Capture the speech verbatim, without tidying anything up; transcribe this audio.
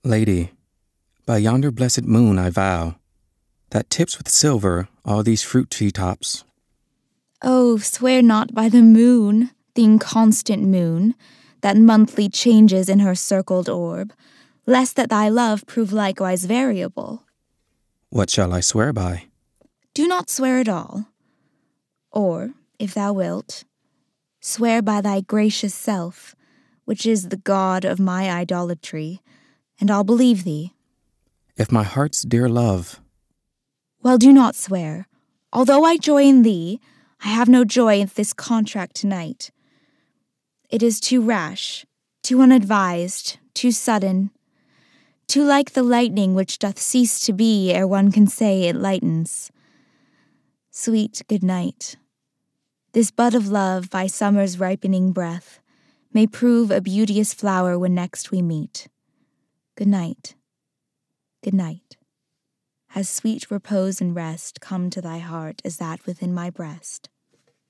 Lady, by yonder blessed moon I vow, that tips with silver all these fruit tree tops. Oh, swear not by the moon, the inconstant moon, that monthly changes in her circled orb, lest that thy love prove likewise variable. What shall I swear by? Do not swear at all. Or, if thou wilt, swear by thy gracious self, which is the god of my idolatry, and I'll believe thee. If my heart's dear love. Well, do not swear. Although I joy in thee, I have no joy in this contract tonight. It is too rash, too unadvised, too sudden, too like the lightning which doth cease to be ere one can say it lightens. Sweet good night. This bud of love by summer's ripening breath may prove a beauteous flower when next we meet. Good night. Good night. Has sweet repose and rest come to thy heart as that within my breast?